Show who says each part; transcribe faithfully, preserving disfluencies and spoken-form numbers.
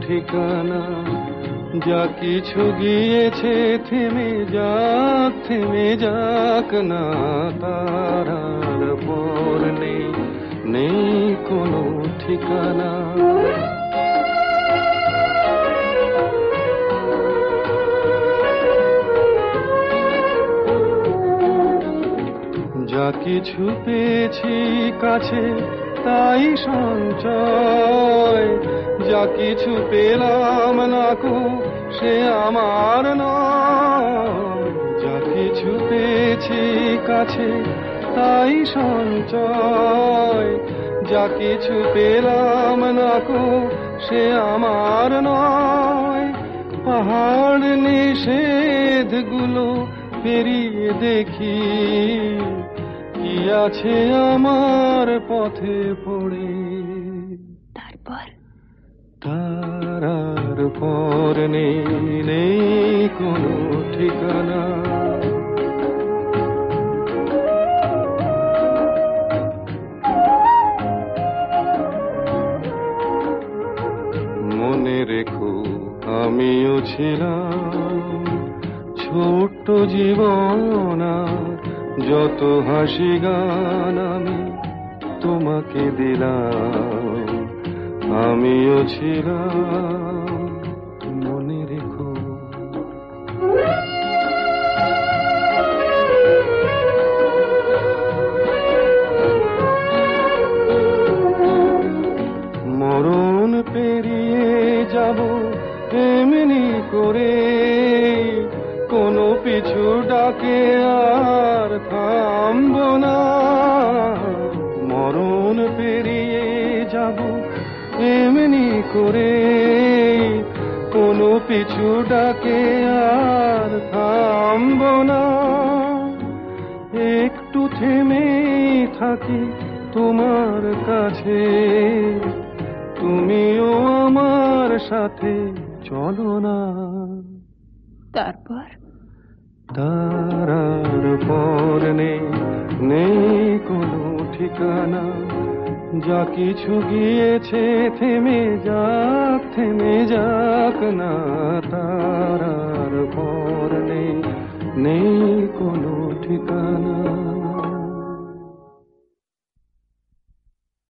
Speaker 1: ঠিকানা। যা কিছু গিয়েছে থেমে যাক, থেমে যাক না, তার আর পর নেই, নেই কোনো ঠিকানা। যা কিছু পেয়েছি কাছে তাই সঞ্চয়, যা কিছু পেলাম না কো সে আমার নয়। যা কিছু পেয়েছি কাছে তাই সঞ্চয়, যা কিছু পেলাম না কো সে আমার নয়। পাহাড় নিষেধগুলো পেরিয়ে দেখি কি আছে আমার পথে পড়ে।
Speaker 2: তারপর
Speaker 1: তার আর পর নেই, নেই কোনো ঠিকানা। মনে রেখো আমিও ছিলাম ছোট্ট জীবন, যত হাসি গান আমি তোমাকে দিলাম, আমিও ছিলাম, মনে রেখো। মরণ পেরিয়ে যাব এমনি করে, কোনো পিছু ডাকে আর থামব না। মরণ পেরিয়ে যাব এমনি করে, কোনো পিছু ডাকে আর থামব না। একটু থেমে থাকি তোমার কাছে, তুমিও আমার সাথে চলো না।
Speaker 2: তারপর
Speaker 1: তার আর পর নেই, নেই কোনো ঠিকানা। যা কিছু গিয়েছে থেমে যাক, থেমে যাক না, তার আর পর নেই, নেই কোনো ঠিকানা।